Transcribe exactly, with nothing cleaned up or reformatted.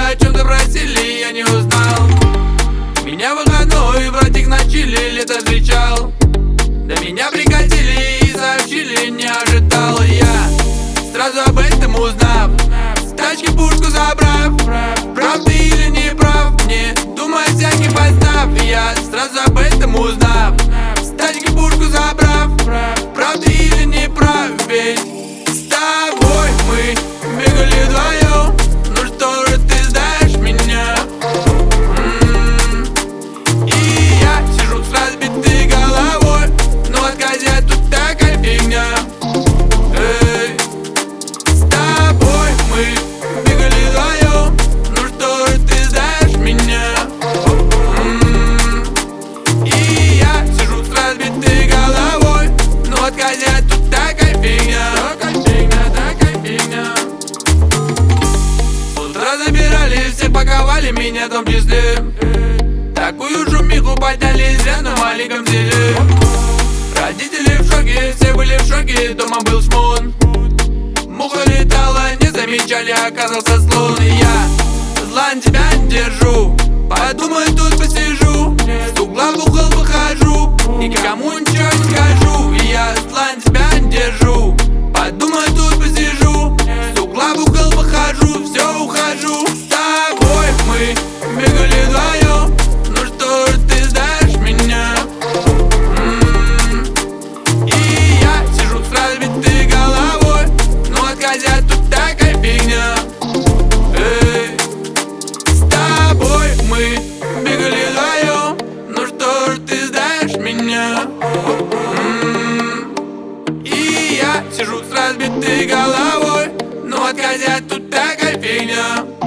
о чем-то просили, я не узнал. Меня выходной братик на чили лето встречал. До меня прикатили и сообщили, не ожидал я, сразу об этом узнав, с тачки пушку забрав. Прав ты или не прав, не думая всяких подстав, я сразу об этом узнав, с тачки пушку забрав. Прав ты или не прав, ведь с тобой мы бегали вдвоем. Ну что же ты сдаешь меня? М-м-м. И я сижу с разбитой головой, но отказать тут такая фигня. Эй, с тобой мы бегали вдвоем. Ну что же ты сдаешь меня? М-м-м. И я сижу с разбитой головой, но отказать тут такая фигня. Такая фигня, такая фигня. С утра забирали, все паковали меня в том числе. Такую шумиху подняли зря на маленьком деле. Родители в шоке, все были в шоке, дома был шмон. Муха летала, не замечали, оказался слон. И я зла на тебя не держу, подумай, тут посижу, с угла в угол выхожу, никому ничего не скажу. И я зла на тебя не держу, подумай, тут посижу, с угла в угол выхожу, все, ухожу. С тобой мы бегали вдвоем. Ну что же ты сдаешь меня? М-м-м. И я сижу с разбитой головой, но отказать тут такая фигня. Эй, с тобой мы бегали вдвоем. Ну что же ты сдаешь меня? М-м-м. И я сижу с разбитой головой, но отказать тут такая фигня.